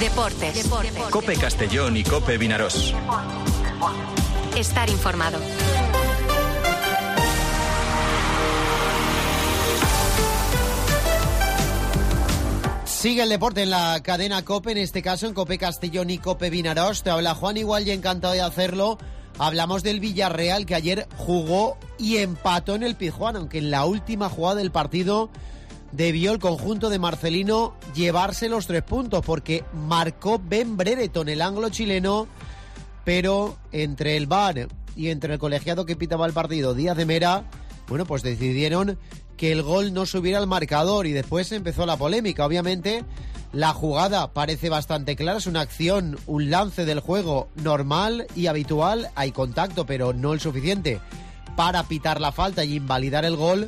Deportes. COPE Castellón y COPE Vinarós. Estar informado. Sigue el deporte en la cadena COPE, en este caso en COPE Castellón y COPE Vinarós. Te habla Juan Igual y encantado de hacerlo. Hablamos del Villarreal, que ayer jugó y empató en el Pizjuán, aunque en la última jugada del partido debió el conjunto de Marcelino llevarse los 3 puntos, porque marcó Ben Brereton, el ángulo chileno, pero entre el VAR y entre el colegiado que pitaba el partido, Díaz de Mera, bueno, pues decidieron que el gol no subiera al marcador y después empezó la polémica. Obviamente la jugada parece bastante clara, es una acción, un lance del juego normal y habitual, hay contacto pero no el suficiente para pitar la falta y invalidar el gol,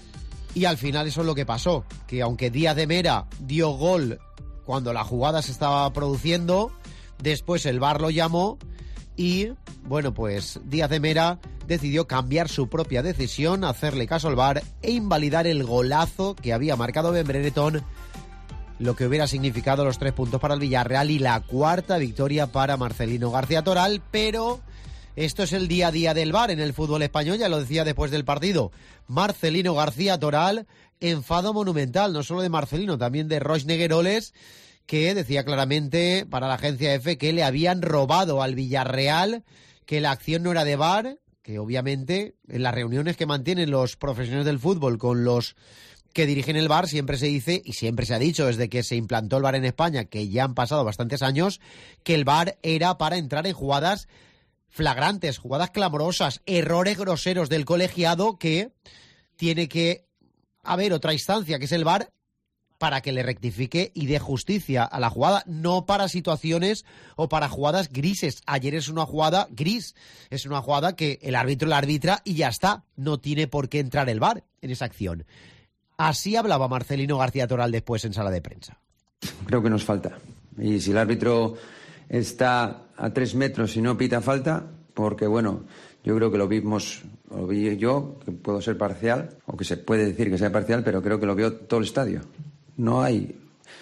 y al final eso es lo que pasó, que aunque Díaz de Mera dio gol cuando la jugada se estaba produciendo, después el VAR lo llamó y bueno, pues Díaz de Mera decidió cambiar su propia decisión, hacerle caso al VAR e invalidar el golazo que había marcado Ben Brereton, lo que hubiera significado los 3 puntos para el Villarreal y la 4ª victoria para Marcelino García Toral. Pero esto es el día a día del VAR en el fútbol español, ya lo decía después del partido Marcelino García Toral, enfado monumental, no solo de Marcelino, también de Roig Negueroles, que decía claramente para la agencia EFE que le habían robado al Villarreal, que la acción no era de VAR, que obviamente en las reuniones que mantienen los profesionales del fútbol con los que dirigen el VAR siempre se dice, y siempre se ha dicho desde que se implantó el VAR en España, que ya han pasado bastantes años, que el VAR era para entrar en jugadas flagrantes, jugadas clamorosas, errores groseros del colegiado, que tiene que haber otra instancia, que es el VAR, para que le rectifique y dé justicia a la jugada, no para situaciones o para jugadas grises. Ayer es una jugada gris, es una jugada que el árbitro la arbitra y ya está, no tiene por qué entrar el VAR en esa acción. Así hablaba Marcelino García Toral después en sala de prensa. Creo que nos falta, y si el árbitro está a 3 metros y no pita falta, porque bueno, yo creo que lo vi yo, que puedo ser parcial, o que se puede decir que sea parcial, pero creo que lo vio todo el estadio. No hay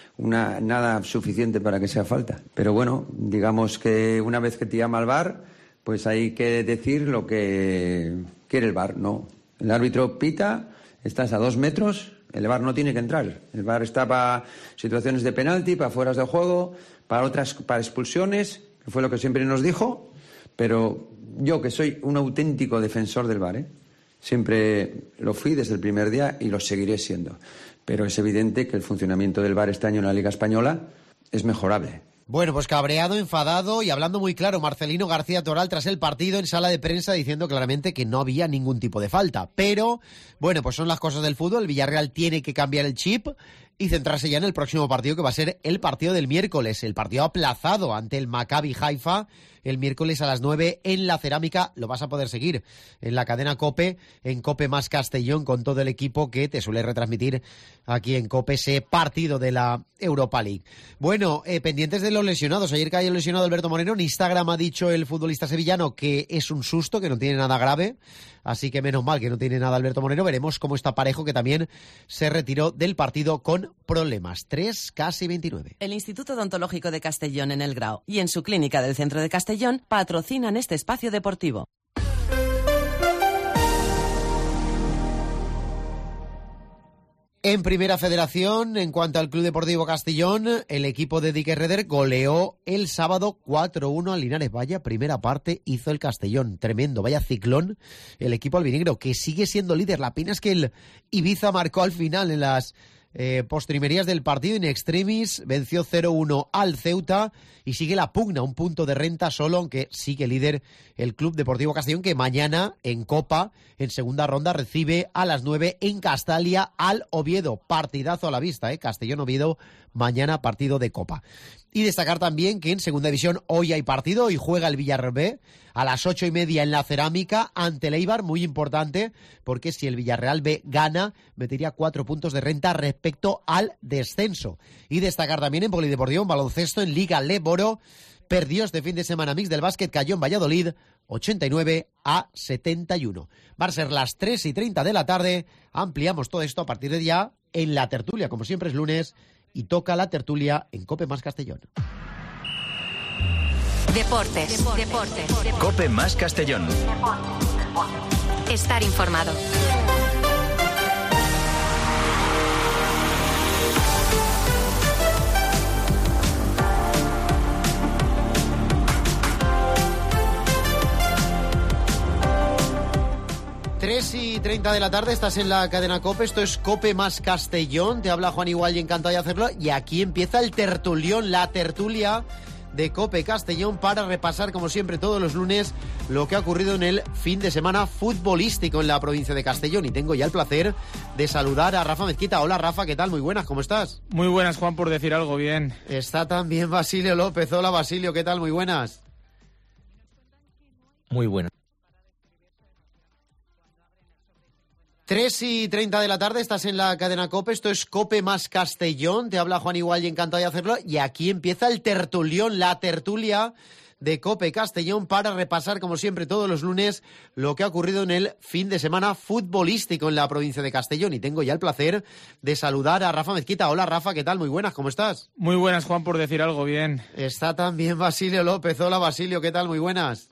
nada suficiente para que sea falta. Pero bueno, digamos que una vez que te llama el VAR, pues hay que decir lo que quiere el VAR. No, el árbitro pita, estás a 2 metros, el VAR no tiene que entrar. El VAR está para situaciones de penalti, para fueras de juego, para expulsiones, que fue lo que siempre nos dijo. Pero yo, que soy un auténtico defensor del VAR, siempre lo fui desde el primer día y lo seguiré siendo. Pero es evidente que el funcionamiento del VAR este año en la Liga Española es mejorable. Bueno, pues cabreado, enfadado y hablando muy claro Marcelino García Toral tras el partido en sala de prensa, diciendo claramente que no había ningún tipo de falta. Pero, bueno, pues son las cosas del fútbol. El Villarreal tiene que cambiar el chip y centrarse ya en el próximo partido, que va a ser el partido del miércoles, el partido aplazado ante el Maccabi Haifa, el miércoles a las 9 en la Cerámica. Lo vas a poder seguir en la cadena COPE, en COPE más Castellón, con todo el equipo que te suele retransmitir aquí en COPE ese partido de la Europa League. Bueno, pendientes de los lesionados. Ayer cayó lesionado Alberto Moreno. En Instagram ha dicho el futbolista sevillano que es un susto, que no tiene nada grave. Así que menos mal que no tiene nada Alberto Moreno. Veremos cómo está Parejo, que también se retiró del partido con problemas. 3, casi 29. El Instituto Odontológico de Castellón en El Grao y en su clínica del centro de Castellón patrocinan este espacio deportivo. En Primera Federación, en cuanto al Club Deportivo Castellón, el equipo de Dique Reder goleó el sábado 4-1 al Linares. Vaya primera parte hizo el Castellón, tremendo, vaya ciclón el equipo albinegro, que sigue siendo líder. La pena es que el Ibiza marcó al final en las postrimerías del partido, in extremis, venció 0-1 al Ceuta y sigue la pugna, un punto de renta solo, aunque sigue líder el Club Deportivo Castellón, que mañana en Copa, en segunda ronda, recibe a las 9 en Castalia al Oviedo. Partidazo a la vista, Castellón-Oviedo, mañana partido de Copa. Y destacar también que en segunda división hoy hay partido y juega el Villarreal B a las 8:30 en la Cerámica ante el Eibar, muy importante, porque si el Villarreal B gana, metería 4 puntos de renta respecto al descenso. Y destacar también en polideportivo, en baloncesto, en Liga Leboro, perdió este fin de semana Mix del Básquet, cayó en Valladolid 89-71. Va a ser las 3:30 de la tarde, ampliamos todo esto a partir de ya en la tertulia, como siempre es lunes, y toca la tertulia en COPE más Castellón. Deportes. Cope más Castellón. Estar informado. Tres y 30 de la tarde, estás en la cadena COPE, esto es COPE más Castellón, te habla Juan Igual y encantado de hacerlo, y aquí empieza el tertulión, la tertulia de COPE Castellón para repasar, como siempre, todos los lunes lo que ha ocurrido en el fin de semana futbolístico en la provincia de Castellón. Y tengo ya el placer de saludar a Rafa Mezquita. Hola Rafa, ¿qué tal? Muy buenas, ¿cómo estás? Muy buenas, Juan, por decir algo bien. Está también Basilio López. Hola Basilio, ¿qué tal? Muy buenas. Muy buenas. 3 y 30 de la tarde, estás en la cadena COPE, esto es COPE más Castellón, te habla Juan Igual y encantado de hacerlo, y aquí empieza el tertulión, la tertulia de COPE Castellón para repasar, como siempre, todos los lunes lo que ha ocurrido en el fin de semana futbolístico en la provincia de Castellón. Y tengo ya el placer de saludar a Rafa Mezquita. Hola Rafa, ¿qué tal? Muy buenas, ¿cómo estás? Muy buenas, Juan, por decir algo bien. Está también Basilio López. Hola Basilio, ¿qué tal? Muy buenas.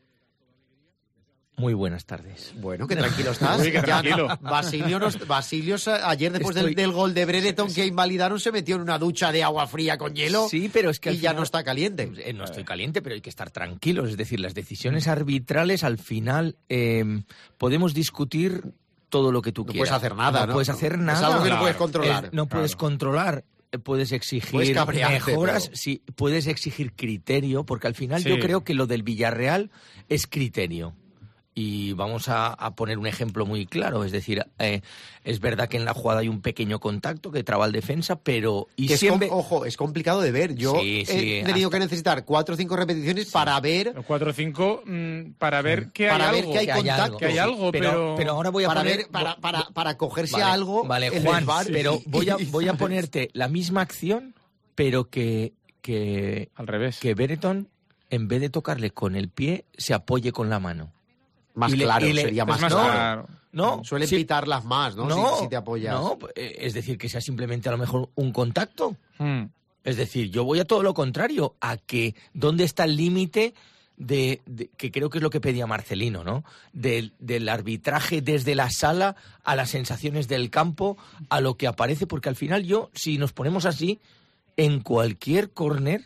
Muy buenas tardes. Bueno, qué tranquilo estás. Uy, qué tranquilo. Basilio ayer después del gol de Brereton que invalidaron se metió en una ducha de agua fría con hielo. Sí, pero es que y ya no está caliente. No estoy caliente, pero hay que estar tranquilos. Es decir, las decisiones arbitrales al final podemos discutir todo lo que tú quieras. No puedes hacer nada, ¿no? No puedes hacer nada. Es algo que no puedes controlar. No puedes controlar. Puedes exigir mejoras, sí, puedes exigir criterio, porque al final yo creo que lo del Villarreal es criterio. Y vamos a poner un ejemplo muy claro, es decir, es verdad que en la jugada hay un pequeño contacto que traba el defensa, pero... Ojo, es complicado de ver. Yo he tenido que necesitar 4 o 5 repeticiones para ver... 4 o 5 para ver que para hay ver algo. que hay contacto. Que hay algo, pero ahora voy a poner... Para cogerse a algo... Vale, Juan, pero voy a ponerte la misma acción, pero que al revés. Que Brereton, en vez de tocarle con el pie, se apoye con la mano. Más claro, sería más claro. No, suelen pitarlas más, ¿no? Si te apoyas. No, es decir, que sea simplemente a lo mejor un contacto. Es decir, yo voy a todo lo contrario, a que dónde está el límite de que creo que es lo que pedía Marcelino, ¿no? Del arbitraje desde la sala a las sensaciones del campo, a lo que aparece, porque al final si nos ponemos así, en cualquier córner,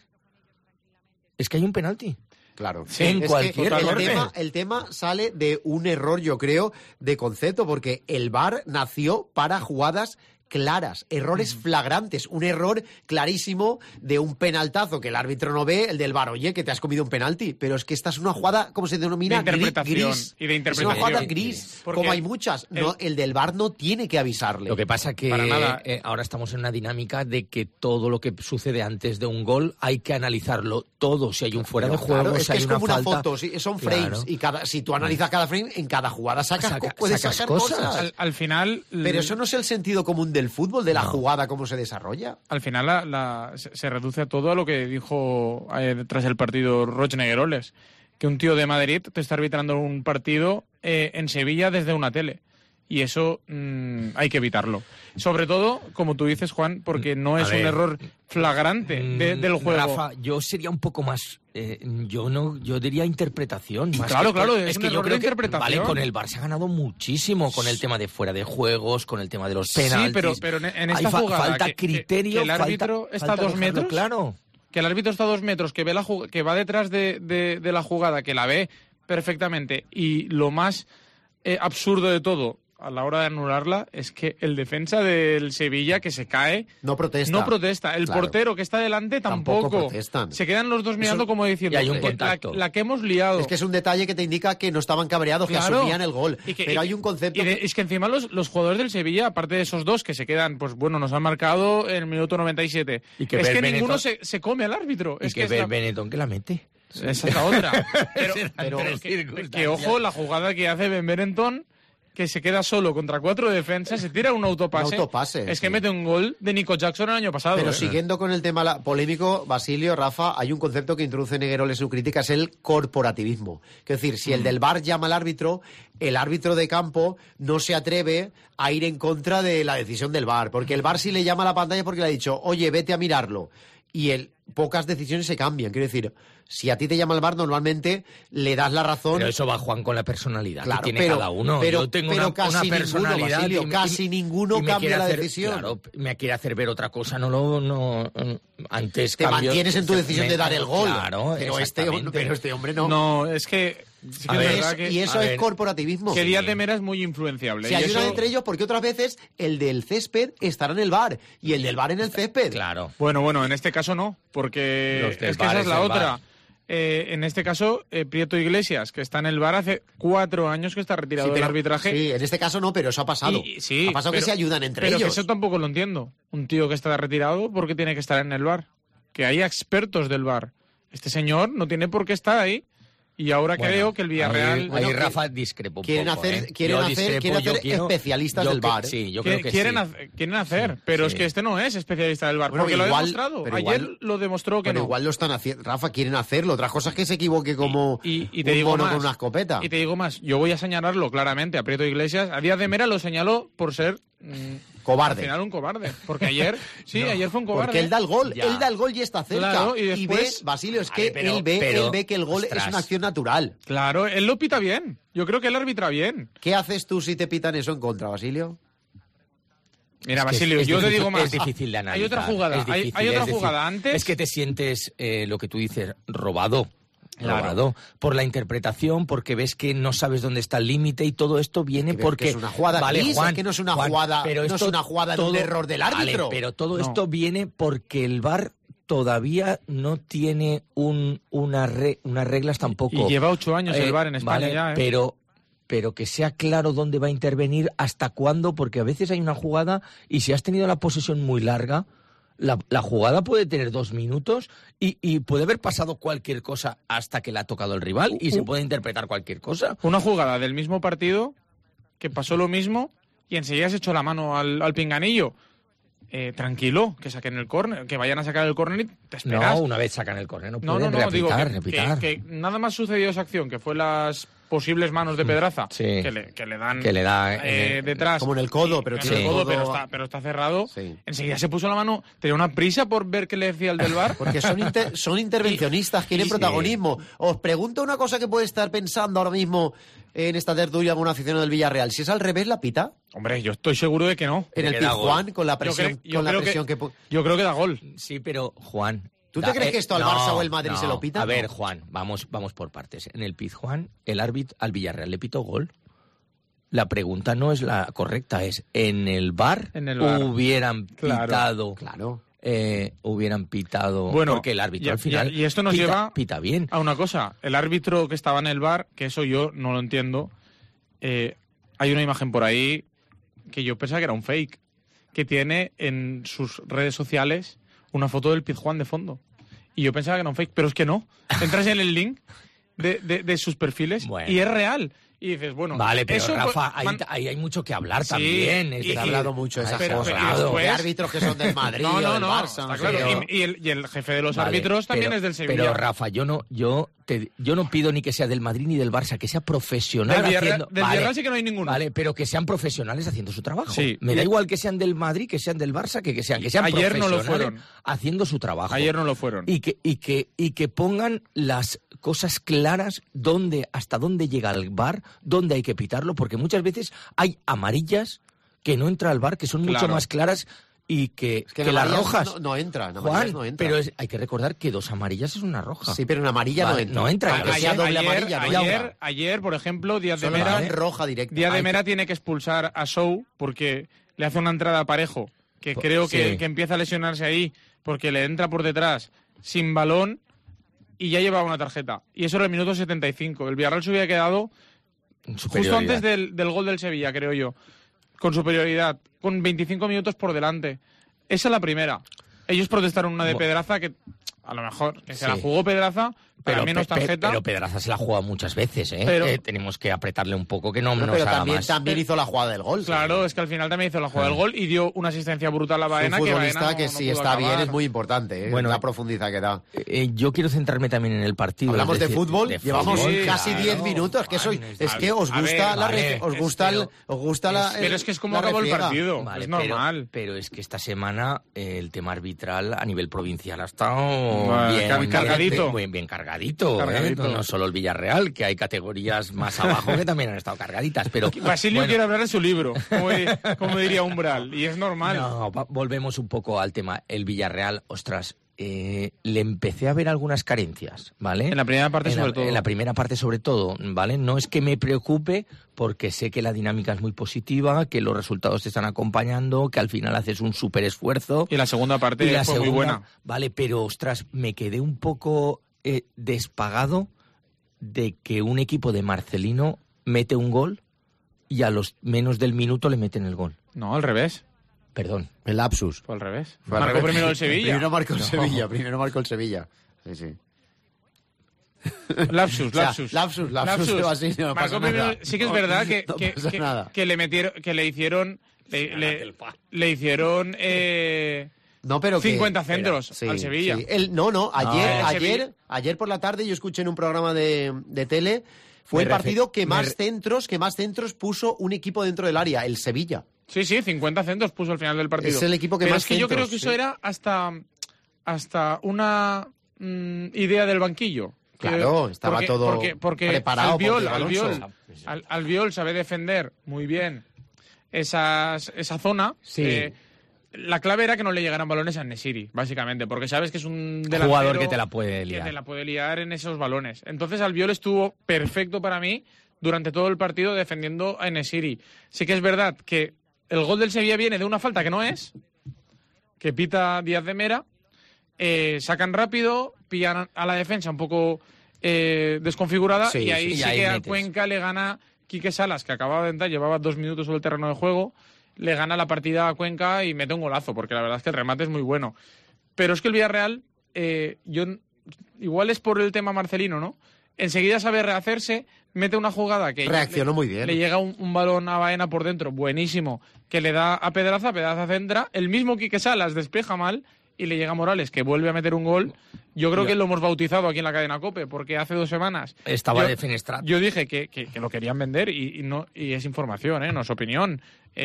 es que hay un penalti. Claro. Sí, en cualquier el tema sale de un error, yo creo, de concepto, porque el VAR nació para jugadas claras, errores flagrantes, un error clarísimo de un penaltazo que el árbitro no ve, el del VAR, oye, que te has comido un penalti, pero es que esta es una jugada, ¿cómo se denomina? De interpretación. Gris. Y de interpretación. Es una jugada gris, como hay muchas. El del VAR no tiene que avisarle. Lo que pasa que ahora estamos en una dinámica de que todo lo que sucede antes de un gol hay que analizarlo todo, si hay un fuera de juego, claro, es si que hay es como una falta, foto, son frames, y si tú analizas cada frame, en cada jugada puedes sacar cosas. Al final... Pero eso no es el sentido común del fútbol, de la jugada, cómo se desarrolla. Al final se reduce a todo a lo que dijo tras el partido Roig Negueroles, que un tío de Madrid te está arbitrando un partido en Sevilla desde una tele. Y eso hay que evitarlo. Sobre todo, como tú dices, Juan, porque no es un error flagrante del juego. Rafa, yo sería un poco más... yo diría interpretación. Más claro, es que yo creo que con el Barça ha ganado muchísimo con el tema de fuera de juegos, con el tema de los penaltis. Sí, pero en esta jugada... Falta criterio, que el árbitro está a 2 metros... Claro. Que el árbitro está a 2 metros, que va detrás de la jugada, que la ve perfectamente. Y lo más absurdo de todo, a la hora de anularla, es que el defensa del Sevilla, que se cae... No protesta. El portero que está delante tampoco protestan. Se quedan los dos mirando como diciendo... Y hay un contacto. La que hemos liado. Es que es un detalle que te indica que no estaban cabreados, que asumían el gol. Pero hay un concepto... Es que encima los jugadores del Sevilla, aparte de esos dos que se quedan, pues bueno, nos han marcado en el minuto 97. Es que ninguno se come al árbitro. Y que Benetton que la mete. Esa es la otra. Pero que ojo, la jugada que hace Ben Brereton, que se queda solo contra 4 defensas, se tira un autopase. Es que mete un gol de Nico Jackson el año pasado. Pero siguiendo con el tema polémico, Basilio, Rafa, hay un concepto que introduce Negueroles en su crítica, es el corporativismo. Es decir, si el del VAR llama al árbitro, el árbitro de campo no se atreve a ir en contra de la decisión del VAR, porque el VAR sí le llama a la pantalla porque le ha dicho, oye, vete a mirarlo. pocas decisiones se cambian. Quiero decir, si a ti te llama el VAR, normalmente le das la razón. Pero eso va, Juan, con la personalidad claro, que tiene cada uno. Pero, yo tengo pero casi una personalidad ninguno, Basilio, casi ninguno cambia la decisión. Claro, me quiere hacer ver otra cosa, antes te cambio, mantienes en tu decisión de dar el gol. Claro, pero este hombre no. No, es que... Sí que a ver, verdad que, y eso es corporativismo. Que Díaz de Mera es muy influenciable. Se ayudan entre ellos porque otras veces el del césped estará en el VAR y el del VAR en el césped. Claro. Bueno, en este caso no, porque es que esa es la otra. En este caso, Prieto Iglesias, que está en el VAR hace 4 años que está retirado del arbitraje. Sí, en este caso no, pero eso ha pasado. Ha pasado que se ayudan entre ellos. Pero que eso tampoco lo entiendo. Un tío que está retirado, ¿por qué tiene que estar en el VAR? Que haya expertos del VAR. Este señor no tiene por qué estar ahí. Y ahora creo que el Villarreal... Ahí Rafa discrepo un quieren poco, hacer especialistas del VAR. Sí, yo creo que quieren hacer, pero es que este no es especialista del VAR, porque lo ha demostrado. Ayer lo demostró que no. Pero igual lo están haciendo. Rafa, quieren hacerlo. Otra cosa es que se equivoque como y te un digo mono más, con una escopeta. Y te digo más, yo voy a señalarlo claramente a Prieto Iglesias. A Díaz de Mera lo señaló por ser... cobarde. Al final un cobarde, porque ayer ayer fue un cobarde. Porque él da el gol, y está cerca. Claro, y ve, Basilio, es que él ve que el gol es una acción natural. Claro, él lo pita bien. Yo creo que él arbitra bien. ¿Qué haces tú si te pitan eso en contra, Basilio? Mira, Basilio, yo te digo más. Es difícil de analizar. Hay otra jugada, hay otra jugada antes. Es que te sientes, lo que tú dices, robado. Claro. Por la interpretación, porque ves que no sabes dónde está el límite y todo esto viene porque... es una jugada vale, Juan, es que no es una jugada, pero no es una jugada de un error del árbitro. Vale, pero todo esto viene porque el VAR todavía no tiene unas reglas tampoco. Y lleva 8 años el VAR en España ya, pero que sea claro dónde va a intervenir, hasta cuándo, porque a veces hay una jugada y si has tenido la posesión muy larga... La jugada puede tener 2 minutos y puede haber pasado cualquier cosa hasta que le ha tocado el rival y se puede interpretar cualquier cosa. Una jugada del mismo partido que pasó lo mismo y enseguida se echó la mano al pinganillo. Tranquilo, que saquen el córner, que vayan a sacar el córner y te esperas. No, una vez sacan el córner no pueden repitar. Que nada más sucedió esa acción, que fue las posibles manos de Pedraza, que le da detrás. Como en el codo, pero tiene el codo, pero está cerrado. Sí. Enseguida se puso la mano, tenía una prisa por ver qué le decía el del VAR. Porque son intervencionistas, quieren protagonismo. Os pregunto una cosa que puede estar pensando ahora mismo en esta tertulia algún aficionado del Villarreal. Si es al revés, ¿la pita? Hombre, yo estoy seguro de que no. En el Pizjuán, con la presión, yo creo que da gol. Sí, pero Juan... ¿Tú te crees que esto al Barça o el Madrid se lo pita? A ver, Juan, vamos por partes. En el Pizjuán, el árbitro al Villarreal le pitó gol. La pregunta no es la correcta, es ¿en el VAR hubieran pitado? Claro. Hubieran pitado, bueno, porque el árbitro al final y esto nos pita bien. A una cosa, el árbitro que estaba en el VAR, que eso yo no lo entiendo, hay una imagen por ahí que yo pensaba que era un fake, que tiene en sus redes sociales una foto del Pizjuán de fondo. Y yo pensaba que era un fake, pero es que no. Entras en el link de sus perfiles y es real. Y dices, bueno... Vale, pero eso, Rafa, ahí hay mucho que hablar también. Se ha hablado mucho de esas cosas. Después, de árbitros que son del Madrid o del Barça. Está claro. Y el jefe de los árbitros también es del Sevilla. Pero Rafa, yo no pido ni que sea del Madrid ni del Barça, que sea profesional del Villarreal sí que no hay ninguno. Vale, pero que sean profesionales haciendo su trabajo. Sí. Me da igual que sean del Madrid, que sean del Barça, que sean ayer profesionales no lo fueron. Haciendo su trabajo. Ayer no lo fueron. Y que pongan las cosas claras hasta dónde llega el VAR, dónde hay que pitarlo, porque muchas veces hay amarillas que no entra al VAR, que son mucho más claras y que las rojas no entran. Juan, no entran. pero hay que recordar que 2 amarillas es una roja. Sí, pero una amarilla no entra. Ayer, por ejemplo, Díaz de Mera roja directa. Díaz de Mera tiene que expulsar a Sou porque le hace una entrada a Parejo, que creo que empieza a lesionarse ahí porque le entra por detrás sin balón y ya llevaba una tarjeta. Y eso era el minuto 75. El Villarreal se hubiera quedado justo antes del gol del Sevilla, creo yo. Con superioridad, con 25 minutos por delante. Esa es la primera. Ellos protestaron una de Pedraza que a lo mejor que se la jugó Pedraza, para mí no es tarjeta. Pero Pedraza se la juega muchas veces, ¿eh? Pero, tenemos que apretarle un poco que no nos pero haga más. también hizo la jugada del gol. Claro, es que al final también hizo la jugada del gol y dio una asistencia brutal a Baena. Un futbolista que, Baena que no si pudo está acabar. bien es muy importante, Bueno, la profundidad que da. Yo quiero centrarme también en el partido. Hablamos es decir, de fútbol, llevamos fútbol, casi 10 minutos, que Juan, es que os gusta os gusta la Pero es que es como la acabó el refriega. partido, Vale, es normal. Pero es que esta semana el tema arbitral a nivel provincial ha estado Cargadito. bien cargadito. Cargadito. No solo el Villarreal, que hay categorías más abajo que también han estado cargaditas. Pero Basilio quiere hablar de su libro, como diría Umbral, y es normal. No, volvemos un poco al tema. El Villarreal, ostras, le empecé a ver algunas carencias, ¿vale? En la primera parte sobre todo. En la primera parte sobre todo, ¿vale? No es que me preocupe, porque sé que la dinámica es muy positiva, que los resultados te están acompañando, que al final haces un súper esfuerzo. Y la segunda parte fue muy buena. Vale, pero ostras, me quedé un poco despagado de que un equipo de Marcelino mete un gol y a los menos del minuto le meten el gol. No, al revés. Perdón. El lapsus. Fue al revés. Fue al Marcó revés. primero el Sevilla. Primero marcó el Sevilla. Sí. Lapsus. Lapsus, así no pasa nada. Sí que es verdad No pasa nada. que le metieron, que le hicieron, le hicieron No, pero 50 centros sí, al Sevilla. Sí. Ayer por la tarde yo escuché en un programa de tele, fue el partido que más centros puso un equipo dentro del área, el Sevilla. Sí, 50 centros puso al final del partido. Es el equipo que pero más es que yo centros, creo que eso era hasta una idea del banquillo. Claro, estaba todo preparado. Albiol sabe defender muy bien esa zona. Sí. La clave era que no le llegaran balones a Nesiri, básicamente, porque sabes que es un delantero jugador que te la puede liar. Que te la puede liar en esos balones. Entonces Albiol estuvo perfecto para mí durante todo el partido defendiendo a Nesiri. Sí que es verdad que el gol del Sevilla viene de una falta que no es, que pita Díaz de Mera, sacan rápido, pillan a la defensa un poco desconfigurada y ahí sí que a Cuenca le gana Quique Salas, que acababa de entrar, llevaba 2 minutos sobre el terreno de juego, le gana la partida a Cuenca y mete un golazo, porque la verdad es que el remate es muy bueno. Pero es que el Villarreal, igual es por el tema Marcelino, ¿no? Enseguida sabe rehacerse, mete una jugada que reaccionó muy bien. Le llega un balón a Baena por dentro, buenísimo, que le da a Pedraza centra, el mismo Quique Salas despeja mal y le llega a Morales, que vuelve a meter un gol. Yo creo que lo hemos bautizado aquí en la cadena COPE, porque hace 2 semanas estaba defenestrado. Yo dije que lo querían vender y es información, no es opinión.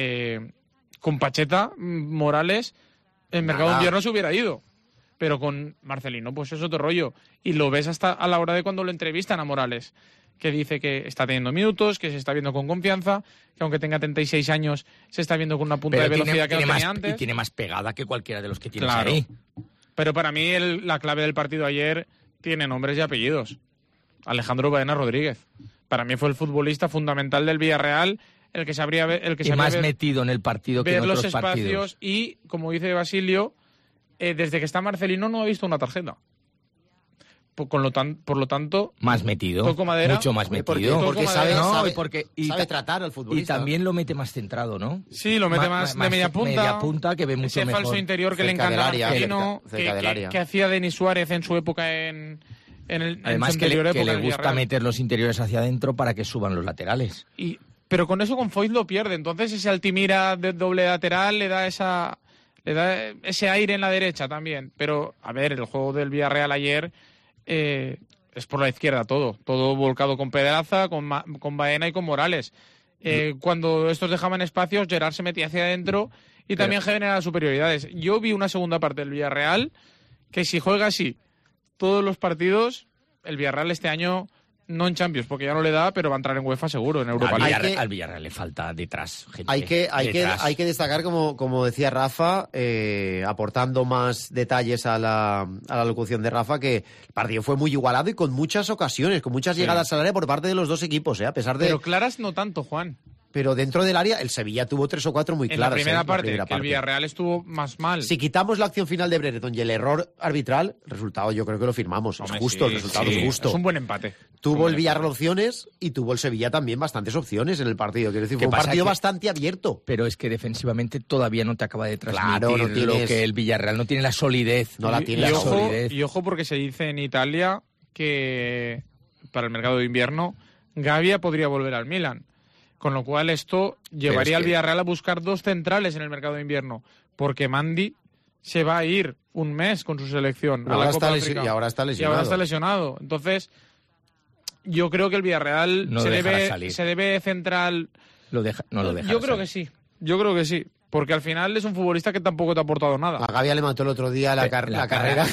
Con Pacheta, Morales, el mercado de invierno se hubiera ido. Pero con Marcelino, pues es otro rollo. Y lo ves hasta a la hora de cuando lo entrevistan a Morales, que dice que está teniendo minutos, que se está viendo con confianza, que aunque tenga 36 años, se está viendo con una punta de velocidad que no tenía antes. Y tiene más pegada que cualquiera de los que tienes claro. ahí. Pero para mí la clave del partido ayer tiene nombres y apellidos. Alejandro Baena Rodríguez. Para mí fue el futbolista fundamental del Villarreal, el que sabría más metido en el partido que en otros los partidos. Espacios y, como dice Basilio, desde que está Marcelino no ha visto una tarjeta. Por lo tanto, más metido, toco madera, mucho más metido. Porque sabe tratar al futbolista. Y también lo mete más centrado, ¿no? Sí, lo mete más de media punta. Media punta, que ve mucho ese mejor. Falso interior que le encanta a Marcelino, que hacía Denis Suárez en su época Además, su que le época gusta meter los interiores hacia adentro para que suban los laterales. Pero con eso con Foyt lo pierde. Entonces ese Altimira de doble lateral le da ese aire en la derecha también. Pero, a ver, el juego del Villarreal ayer es por la izquierda todo volcado con Pedraza, con Baena y con Morales. Cuando estos dejaban espacios, Gerard se metía hacia adentro y también generaba superioridades. Yo vi una segunda parte del Villarreal que si juega así todos los partidos, el Villarreal este año, no en Champions, porque ya no le da, pero va a entrar en UEFA seguro, en Europa League. Al Villarreal le falta detrás gente. Hay que destacar, como decía Rafa, aportando más detalles a la locución de Rafa, que el partido fue muy igualado y con muchas ocasiones, con muchas llegadas al área por parte de los dos equipos, a pesar de... Pero claras no tanto, Juan. Pero dentro del área, el Sevilla tuvo 3 o 4 muy claras. En la primera parte, que el Villarreal estuvo más mal. Si quitamos la acción final de Brereton y el error arbitral, el resultado yo creo que lo firmamos. Es justo, el resultado es justo. Es un buen empate. Tuvo el Villarreal opciones y tuvo el Sevilla también bastantes opciones en el partido. Quiero decir, fue un partido bastante abierto. Pero es que defensivamente todavía no te acaba de transmitir lo que el Villarreal no tiene la solidez. No la tiene y ojo porque se dice en Italia que para el mercado de invierno Gavia podría volver al Milan. Con lo cual esto llevaría al Villarreal a buscar 2 centrales en el mercado de invierno, porque Mandy se va a ir un mes con su selección a la Copa África. Y ahora está lesionado. Entonces, yo creo que el Villarreal se debe centrar... No lo deja. Yo creo que sí. Porque al final es un futbolista que tampoco te ha aportado nada. A Gavia le mató el otro día la carrera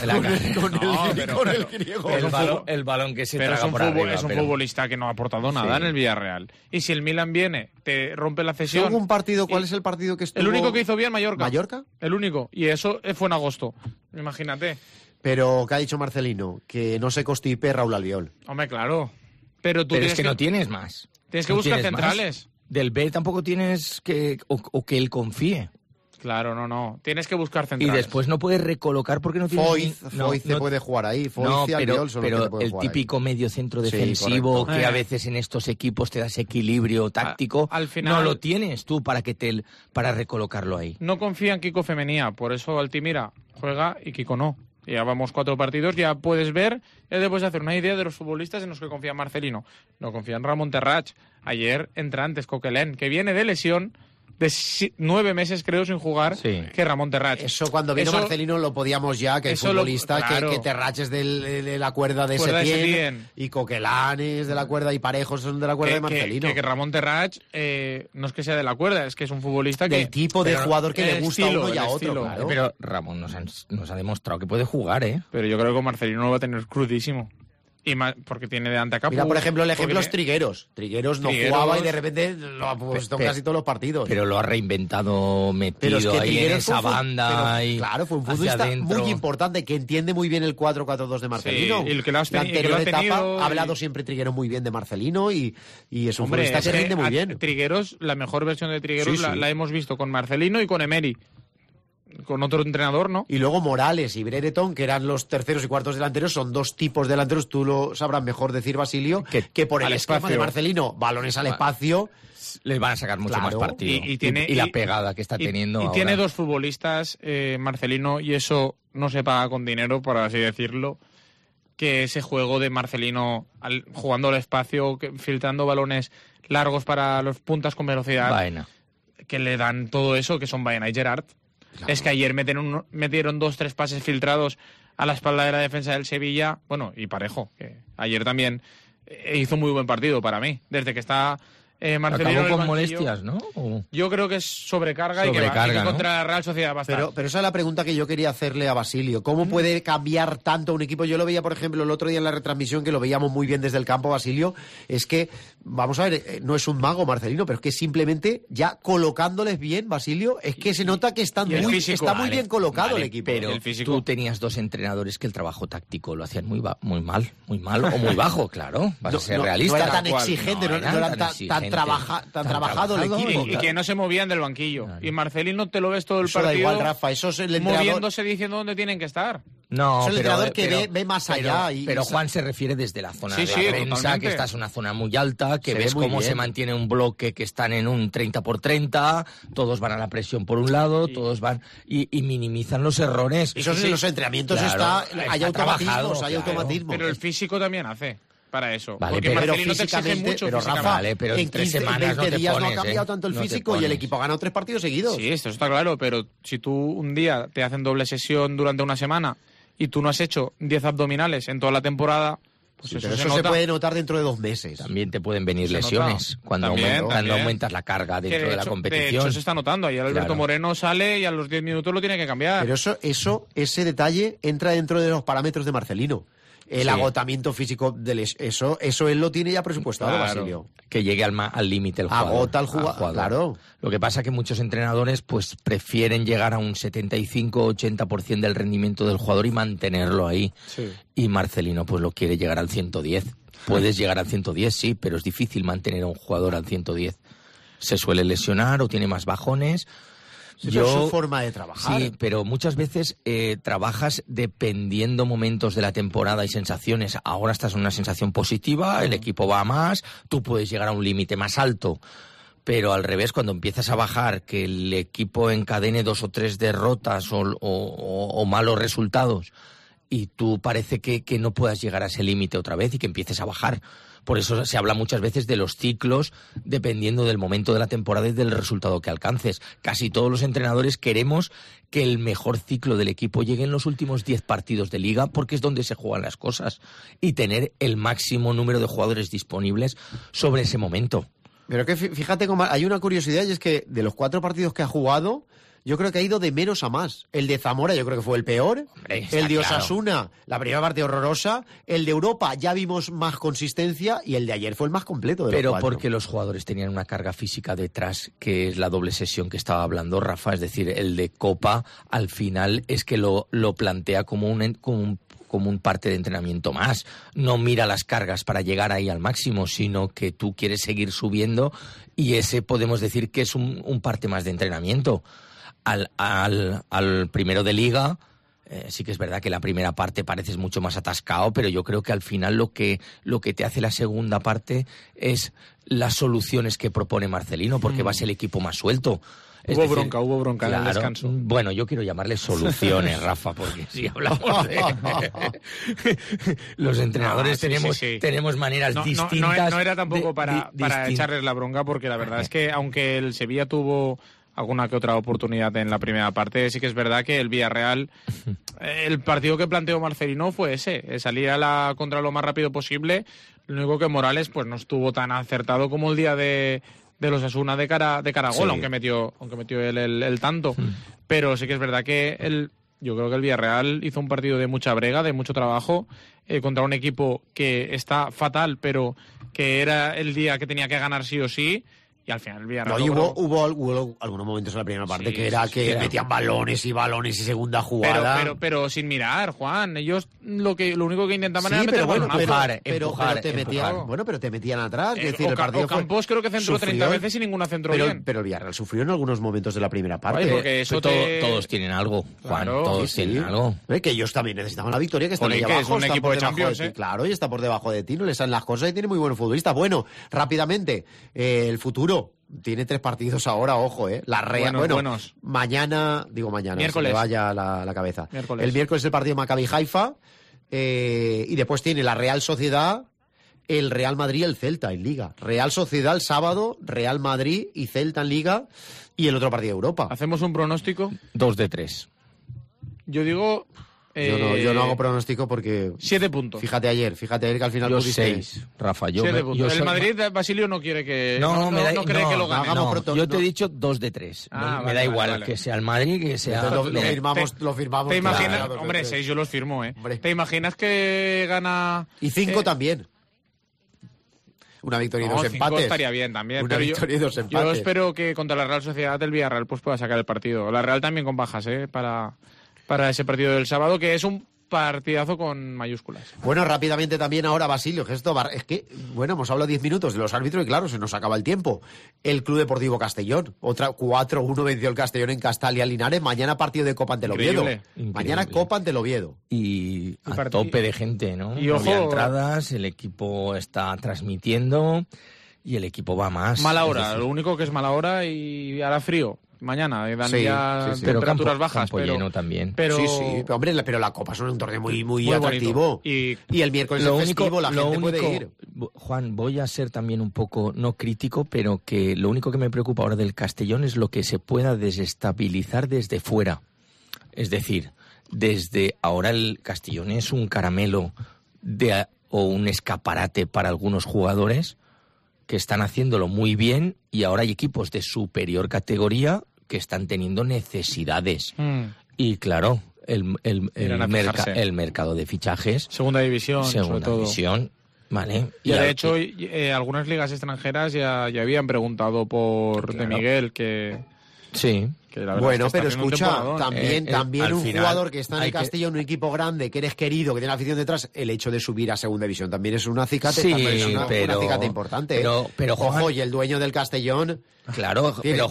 con el griego. El balón que se traga por arriba. Es un futbolista que no ha aportado nada en el Villarreal. Y si el Milan viene, te rompe la cesión... ¿Hubo un partido? ¿Cuál es el partido que estuvo? El único que hizo bien, Mallorca. ¿Mallorca? El único. Y eso fue en agosto. Imagínate. Pero, ¿qué ha dicho Marcelino? Que no se constipe Raúl Albiol. Hombre, claro. Pero es que no tienes más. Tienes que buscar centrales. Del B tampoco tienes que... O que él confíe. Claro, no. Tienes que buscar centrales. Y después no puedes recolocar porque no tienes... Foyth puede jugar ahí. Foyth y Albiol son los que pueden jugar típico ahí. medio centro defensivo que a veces en estos equipos te das equilibrio táctico, al final, no lo tienes tú para recolocarlo ahí. No confía en Kiko Femenía, por eso Altimira juega y Kiko no. Ya vamos 4 partidos, ya puedes ver, ya te puedes hacer una idea de los futbolistas en los que confía Marcelino. No confía en Ramón Terrach. Ayer entra antes Coquelin, que viene de lesión de 9 meses, creo, sin jugar, que Ramón Terrach. Eso cuando vino Marcelino lo podíamos ya, que el futbolista, que Terrach es de la cuerda de Setién, y Coquelin es de la cuerda, y Parejos son de la cuerda de Marcelino. Que Ramón Terrach no es que sea de la cuerda, es que es un futbolista del tipo de jugador que le gusta a uno y a otro. Claro. Pero Ramón nos ha demostrado que puede jugar, ¿eh? Pero yo creo que con Marcelino lo va a tener crudísimo. Y más, porque tiene delante a Capu. Mira, por ejemplo, el ejemplo es Trigueros. Trigueros no jugaba y de repente lo ha puesto en casi todos los partidos. Pero lo ha reinventado, metido ahí en esa banda. Claro, fue un futbolista muy importante que entiende muy bien el 4-4-2 de Marcelino. Y el que lo ha ha hablado siempre Trigueros muy bien de Marcelino y es un futbolista que rinde muy bien. Trigueros, la mejor versión de Trigueros la hemos visto con Marcelino y con Emery. Con otro entrenador, ¿no? Y luego Morales y Brereton, que eran los terceros y cuartos delanteros, son 2 tipos de delanteros, tú lo sabrás mejor decir, Basilio, que por el esquema de Marcelino, balones al espacio, les van a sacar mucho más partido. Y la pegada que está teniendo y ahora. Tiene 2 futbolistas, Marcelino, y eso no se paga con dinero, por así decirlo, que ese juego de Marcelino jugando al espacio, filtrando balones largos para los puntas con velocidad, Baena, que le dan todo eso, que son Baena y Gerard. Claro. Es que ayer metieron 2-3 pases filtrados a la espalda de la defensa del Sevilla. Bueno, y Parejo, que ayer también hizo muy buen partido para mí. Desde que está Marcelino acabó con molestias, ¿no? Yo creo que es sobrecarga y que contra la Real Sociedad va a estar. Pero esa es la pregunta que yo quería hacerle a Basilio. ¿Cómo puede cambiar tanto un equipo? Yo lo veía, por ejemplo, el otro día en la retransmisión, que lo veíamos muy bien desde el campo, Basilio. Es que, vamos a ver, no es un mago Marcelino, pero es que simplemente ya colocándoles bien, Basilio, es que se nota que está muy bien colocado el equipo. Pero tú tenías 2 entrenadores que el trabajo táctico lo hacían muy mal o muy bajo, claro. Vas a ser realista. No era tan exigente, no era tan trabajado el equipo. Y que no se movían del banquillo. Claro. Y Marcelino te lo ves todo el partido. Da igual, Rafa, eso es el entrenador moviéndose diciendo dónde tienen que estar. No, es el entrenador que ve más allá. Pero Juan se refiere desde la zona de la defensa, que esta es una zona muy alta, que ves cómo se mantiene un bloque, que están en un 30x30, todos van a la presión por un lado, todos van y minimizan los errores. Eso en los entrenamientos hay automatismos. Pero el físico también hace para eso. Vale, porque Marcelino te exige mucho. Pero Rafa, pero en 3 semanas 20 días no ha cambiado tanto el físico y el equipo ha ganado 3 partidos seguidos. Sí, esto está claro, pero si tú un día te hacen doble sesión durante una semana y tú no has hecho 10 abdominales en toda la temporada, pues pero eso se puede notar dentro de 2 meses. También te pueden venir lesiones cuando aumentas la carga dentro de la competición. De hecho se está notando. Ayer Alberto Moreno sale y a los 10 minutos lo tiene que cambiar. Pero ese detalle entra dentro de los parámetros de Marcelino. El agotamiento físico eso él lo tiene ya presupuestado, Basilio. Que llegue al límite el jugador. Agota al jugador. Claro. Lo que pasa es que muchos entrenadores pues prefieren llegar a un 75-80% del rendimiento del jugador y mantenerlo ahí. Sí. Y Marcelino pues lo quiere llegar al 110. Puedes llegar al 110, sí, pero es difícil mantener a un jugador al 110. Se suele lesionar o tiene más bajones. Es su forma de trabajar. Sí, pero muchas veces trabajas dependiendo momentos de la temporada y sensaciones. Ahora estás en una sensación positiva, el equipo va a más, tú puedes llegar a un límite más alto. Pero al revés, cuando empiezas a bajar, que el equipo encadene 2 o 3 derrotas o malos resultados y tú parece que no puedas llegar a ese límite otra vez y que empieces a bajar. Por eso se habla muchas veces de los ciclos dependiendo del momento de la temporada y del resultado que alcances. Casi todos los entrenadores queremos que el mejor ciclo del equipo llegue en los últimos 10 partidos de liga porque es donde se juegan las cosas y tener el máximo número de jugadores disponibles sobre ese momento. Pero que fíjate cómo hay una curiosidad y es que de los 4 partidos que ha jugado, yo creo que ha ido de menos a más. El de Zamora yo creo que fue el peor. Hombre, el de Osasuna, claro. La primera parte horrorosa. El de Europa ya vimos más consistencia y el de ayer fue el más completo de los 4. Pero porque los jugadores tenían una carga física detrás, que es la doble sesión que estaba hablando Rafa. Es decir, el de Copa al final es que lo plantea como un parte de entrenamiento más. No mira las cargas para llegar ahí al máximo, sino que tú quieres seguir subiendo y ese podemos decir que es un parte más de entrenamiento. Al primero de liga, sí que es verdad que la primera parte pareces mucho más atascado, pero yo creo que al final lo que te hace la segunda parte es las soluciones que propone Marcelino, porque vas el equipo más suelto. Hubo bronca claro, en el descanso. Bueno, yo quiero llamarle soluciones, Rafa, porque si hablamos de... Los entrenadores tenemos maneras distintas. No era tampoco para echarles la bronca, porque la verdad es que aunque el Sevilla tuvo alguna que otra oportunidad en la primera parte, sí que es verdad que el Villarreal, el partido que planteó Marcelino fue ese, salir contra lo más rápido posible. Lo único que Morales pues no estuvo tan acertado como el día de los Osasuna de cara a gol, aunque metió él el tanto. Pero sí que es verdad que yo creo que el Villarreal hizo un partido de mucha brega, de mucho trabajo, contra un equipo que está fatal, pero que era el día que tenía que ganar sí o sí. Y al final el Villarreal hubo algunos momentos en la primera parte que metían balones y segunda jugada. Pero sin mirar, Juan. Ellos lo único que intentaban era meter empujar. Pero te metían atrás. Es decir, el partido Ocampos creo que centró 30 veces y ninguna centró bien. Pero el Villarreal sufrió en algunos momentos de la primera parte. Porque eso todos tienen algo, Juan. Claro, todos tienen algo. Que ellos también necesitaban la victoria, que están ahí abajo. Es un equipo de Champions, Claro, y está por debajo de ti, no le salen las cosas y tiene muy buenos futbolistas. Bueno, rápidamente, el futuro. Tiene 3 partidos ahora, ojo, La Real, buenos. Mañana, miércoles. Se me vaya la cabeza. Miércoles. El miércoles el partido Maccabi Haifa, y después tiene la Real Sociedad, el Real Madrid y el Celta en Liga. Real Sociedad el sábado, Real Madrid y Celta en Liga, y el otro partido de Europa. ¿Hacemos un pronóstico? 2-3. Yo digo... Yo no hago pronóstico porque... 7 puntos. Fíjate ayer que al final yo pusiste... 6, Rafa. 7 puntos. El Madrid, Basilio, no quiere que... No cree que lo gane. Yo te he dicho 2-3. Me da igual que sea el Madrid, que sea... Lo firmamos. ¿Te imaginas? Hombre, 6 yo los firmo, Hombre. ¿Te imaginas que gana... Y 5 también. Una victoria y 2 empates. Estaría bien también. Una victoria y 2 empates. Yo espero que contra la Real Sociedad el Villarreal pues pueda sacar el partido. La Real también con bajas, para ese partido del sábado, que es un partidazo con mayúsculas. Bueno, rápidamente también ahora, Basilio, es que, hemos hablado 10 minutos de los árbitros y claro, se nos acaba el tiempo. El Club Deportivo Castellón, otra 4-1 venció el Castellón en Castalia Linares, mañana partido de Copa ante el Oviedo. Mañana Copa ante el Oviedo. Y a tope de gente, ¿no? Y ojo, entradas, el equipo está transmitiendo y el equipo va más. Mala hora, lo único que es mala hora y hará frío. Mañana dan ya temperaturas bajas, campo lleno también. Pero hombre, pero la Copa es un torneo muy atractivo. Y el miércoles es festivo, la gente puede ir. Juan, voy a ser también un poco no crítico, pero que lo único que me preocupa ahora del Castellón es lo que se pueda desestabilizar desde fuera. Es decir, desde ahora el Castellón es un caramelo o un escaparate para algunos jugadores que están haciéndolo muy bien y ahora hay equipos de superior categoría que están teniendo necesidades. Y claro, el mercado de fichajes... Segunda división, sobre todo. Vale. Y de hecho, algunas ligas extranjeras ya habían preguntado por De Miguel, que... Sí. Bueno, pero escucha, también un jugador que está en el Castellón, un equipo grande, que eres querido, que tiene afición detrás, el hecho de subir a segunda división también es un acicate, una acicate importante. Pero Juan, ojo, y el dueño del Castellón... Claro, pero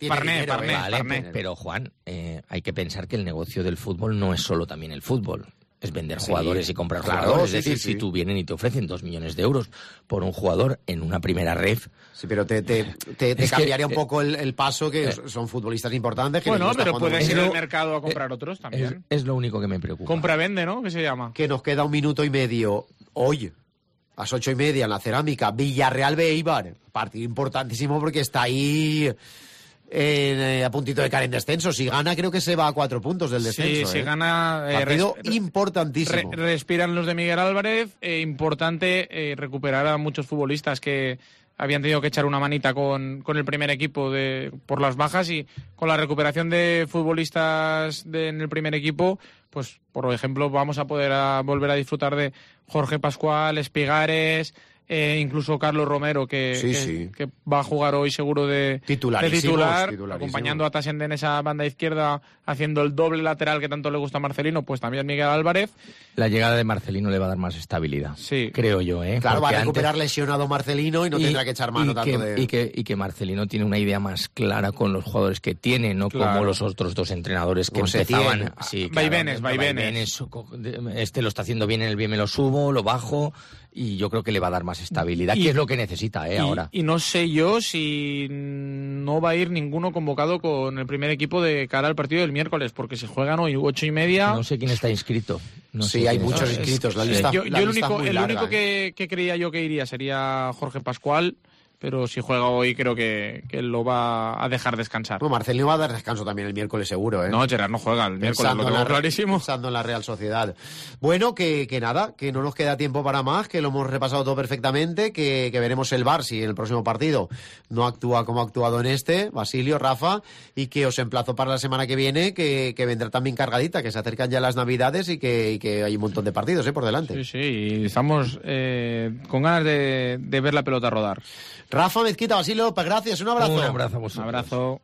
Parné. Pero Juan, hay que pensar que el negocio del fútbol no es solo también el fútbol. es vender jugadores y comprar claro, jugadores. sí, Es decir, sí, sí. si tú vienen y te ofrecen 2 millones de euros por un jugador en una primera ref... Sí, pero te Es cambiaría que, un poco el paso, que son futbolistas importantes. Que Bueno, ninguno está pero jugando puedes muy ir bien. al mercado a comprar otros también. Es lo único que me preocupa. Compra-vende, ¿no? ¿Qué se llama? Que nos queda 1 minuto y medio hoy, a las 8:30 en la Cerámica, Villarreal B Eibar. Partido importantísimo porque está ahí a puntito de caer en descenso. Si gana, creo que se va a 4 puntos del descenso. Sí, si gana... Partido importantísimo. Respiran los de Miguel Álvarez. Importante recuperar a muchos futbolistas que habían tenido que echar una manita con el primer equipo por las bajas, y con la recuperación de futbolistas en el primer equipo, pues por ejemplo vamos a poder volver a disfrutar de Jorge Pascual, Espigares, incluso Carlos Romero, que va a jugar hoy seguro de titular, acompañando a Tassende en esa banda izquierda, haciendo el doble lateral que tanto le gusta a Marcelino, pues también Miguel Álvarez. La llegada de Marcelino le va a dar más estabilidad, sí, creo yo. Claro, porque va a recuperar lesionado Marcelino y no tendrá que echar mano tanto de... Y que Marcelino tiene una idea más clara con los jugadores que tiene, no como los otros 2 entrenadores que empezaban... Vaivenes. Este lo está haciendo bien en el bien, me lo subo, lo bajo... Y yo creo que le va a dar más estabilidad, que es lo que necesita ahora. Y no sé yo si no va a ir ninguno convocado con el primer equipo de cara al partido del miércoles, porque se juegan hoy 8:30. No sé quién está inscrito. Hay muchos inscritos. La lista el único que creía yo que iría sería Jorge Pascual, pero si juega hoy creo que lo va a dejar descansar. Bueno, Marcelino va a dar descanso también el miércoles seguro, ¿eh? No, Gerard no juega el miércoles, lo tengo clarísimo. Pensando en la Real Sociedad. Bueno, que nada, que no nos queda tiempo para más, que lo hemos repasado todo perfectamente, que veremos el VAR si en el próximo partido no actúa como ha actuado en este, Basilio, Rafa, y que os emplazo para la semana que viene, que vendrá también cargadita, que se acercan ya las Navidades y que hay un montón de partidos por delante. Sí, y estamos con ganas de ver la pelota rodar. Rafa, Mezquita, Basilio, pues gracias, un abrazo. Un abrazo a vosotros. Un abrazo.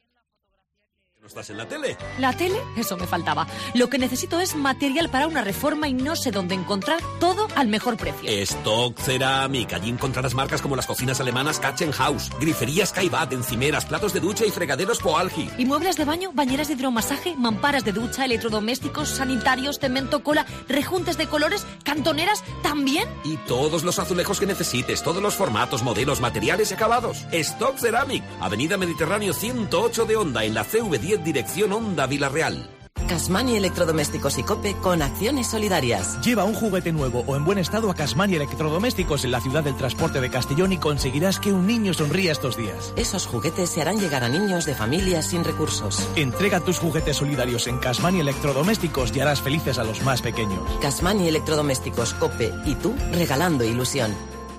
¿No estás en la tele? ¿La tele? Eso me faltaba. Lo que necesito es material para una reforma y no sé dónde encontrar todo al mejor precio. Stock Ceramic. Allí encontrarás marcas como las cocinas alemanas Katchenhaus, griferías Kaibat, encimeras, platos de ducha y fregaderos Poalgi. ¿Y muebles de baño, bañeras de hidromasaje, mamparas de ducha, electrodomésticos, sanitarios, cemento, cola, rejuntes de colores, cantoneras también? Y todos los azulejos que necesites, todos los formatos, modelos, materiales y acabados. Stock Ceramic. Avenida Mediterráneo 108 de Onda, en la CV10, dirección Onda Villarreal. Casmani Electrodomésticos y Cope con acciones solidarias. Lleva un juguete nuevo o en buen estado a Casmani Electrodomésticos en la ciudad del transporte de Castellón y conseguirás que un niño sonría estos días. Esos juguetes se harán llegar a niños de familias sin recursos. Entrega tus juguetes solidarios en Casmani Electrodomésticos y harás felices a los más pequeños. Casmani Electrodomésticos, Cope y tú regalando ilusión.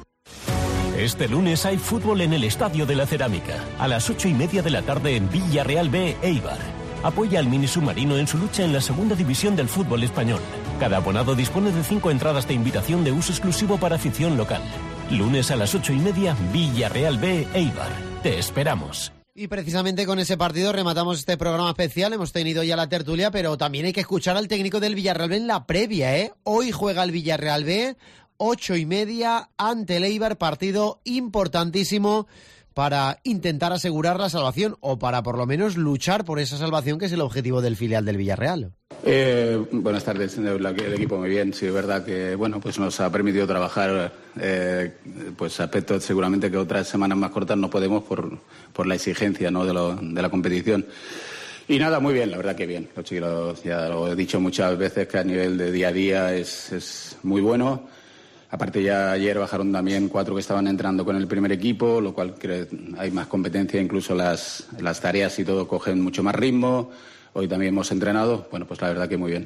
Este lunes hay fútbol en el Estadio de la Cerámica, a las 8:30 de la tarde en Villarreal B, Eibar. Apoya al Mini Submarino en su lucha en la segunda división del fútbol español. Cada abonado dispone de 5 entradas de invitación de uso exclusivo para afición local. Lunes a las 8:30, Villarreal B, Eibar. Te esperamos. Y precisamente con ese partido rematamos este programa especial. Hemos tenido ya la tertulia, pero también hay que escuchar al técnico del Villarreal B en la previa, ¿eh? Hoy juega el Villarreal B, 8:30 ante el Eibar, partido importantísimo para intentar asegurar la salvación o para por lo menos luchar por esa salvación, que es el objetivo del filial del Villarreal. Buenas tardes, el equipo muy bien. Sí, es verdad que pues nos ha permitido trabajar pues aspectos seguramente que otras semanas más cortas no podemos por la exigencia, ¿no?, de la competición. Y nada, muy bien, la verdad que bien. Los chicos, ya lo he dicho muchas veces, que a nivel de día a día es muy bueno. Aparte, ya ayer bajaron también 4 que estaban entrando con el primer equipo, lo cual creo que hay más competencia, incluso las tareas y todo cogen mucho más ritmo. Hoy también hemos entrenado, bueno, pues la verdad que muy bien.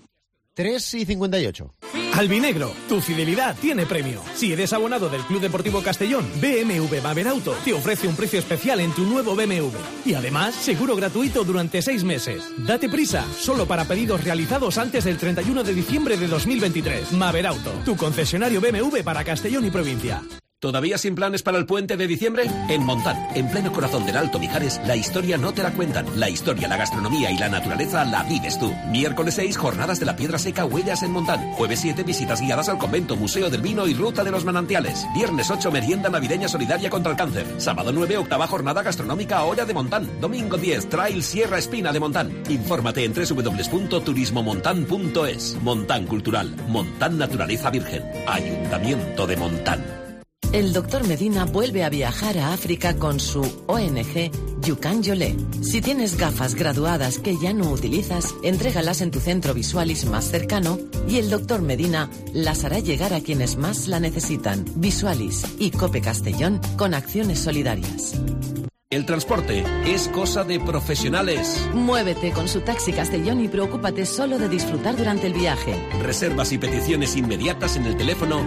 3:58. Albinegro, tu fidelidad tiene premio. Si eres abonado del Club Deportivo Castellón, BMW Maberauto te ofrece un precio especial en tu nuevo BMW. Y además, seguro gratuito durante 6 meses. Date prisa, solo para pedidos realizados antes del 31 de diciembre de 2023. Maberauto, tu concesionario BMW para Castellón y provincia. ¿Todavía sin planes para el puente de diciembre? En Montán, en pleno corazón del Alto Mijares, la historia no te la cuentan. La historia, la gastronomía y la naturaleza la vives tú. Miércoles 6, jornadas de la Piedra Seca, Huellas en Montán. Jueves 7, visitas guiadas al convento, Museo del Vino y Ruta de los Manantiales. Viernes 8, merienda navideña solidaria contra el cáncer. Sábado 9, octava jornada gastronómica Olla de Montán. Domingo 10, Trail Sierra Espina de Montán. Infórmate en www.turismomontan.es. Montán Cultural, Montán Naturaleza Virgen, Ayuntamiento de Montán. El doctor Medina vuelve a viajar a África con su ONG Yukan Yolé. Si tienes gafas graduadas que ya no utilizas, entrégalas en tu centro Visualis más cercano y el doctor Medina las hará llegar a quienes más la necesitan. Visualis y Cope Castellón con acciones solidarias. El transporte es cosa de profesionales. Muévete con su Taxi Castellón y preocúpate solo de disfrutar durante el viaje. Reservas y peticiones inmediatas en el teléfono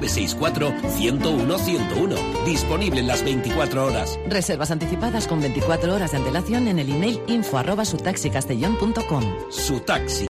964-101-101. Disponible en las 24 horas. Reservas anticipadas con 24 horas de antelación en el email info@sutaxicastellón.com. Su Taxi.